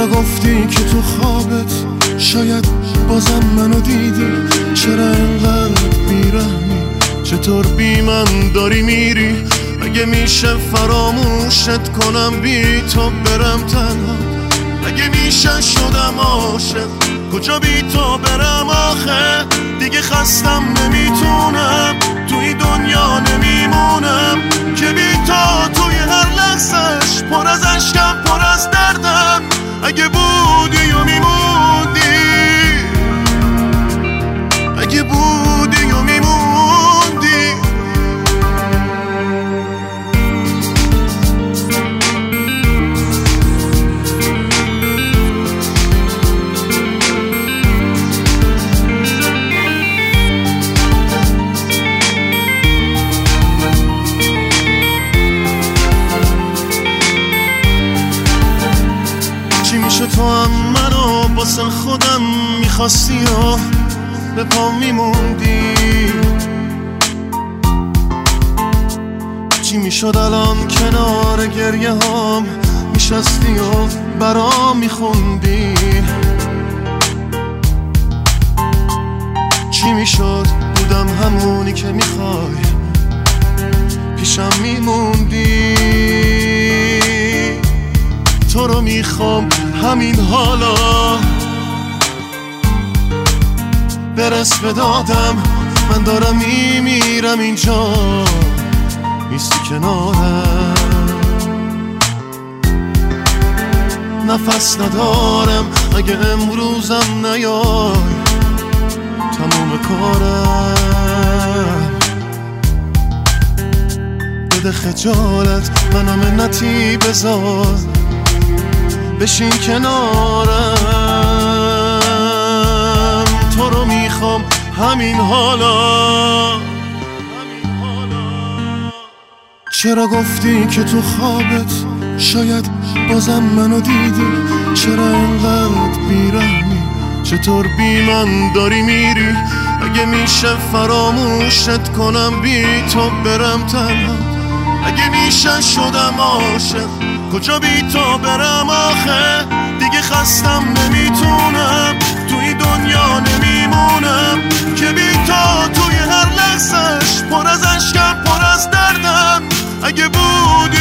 گفتی که تو خوابت شاید بازم منو دیدی؟ چرا اینقدر بیرحمی؟ چطور بی من داری میری؟ اگه میشه فراموشت کنم بی تو برم تنها؟ اگه میشه شدم عاشق کجا بی تو برم آخه؟ دیگه خستم نمیتونم توی دنیا نمیمونم که بی تو توی هر لحظهش پر از عشقم پر از دردم. اگه بودی و میموندی، اگه بودی و میموندی. چی میشه تو هم منو واسه خودم میخواستی و به پا میموندی؟ چی میشد الان کنار گریه هام میشستی و برام میخوندی؟ چی میشد بودم همونی که میخوای پیشم میموندی؟ تو رو میخوام همین حالا، برس به دادم من دارم میمیرم اینجا نیستی کنارم. نفس ندارم اگه امروزم نیای تموم کارم. بده خجالت منو منتی بذار بشین کنارم. تو رو میخوام همین حالا. چرا گفتی که تو خوابت شاید بازم منو دیدی؟ چرا اینقدر بیرحمی؟ چطور بی من داری میری؟ اگه میشه فراموشت کنم بی تو برم تنها؟ اگه میشه شدم عاشق کجا بی تو برم آخه؟ دیگه خستم نمیتونم توی دنیا نمیمونم که بی تو توی هر لحظهش پر از عشقم پر از دردم. اگه بودی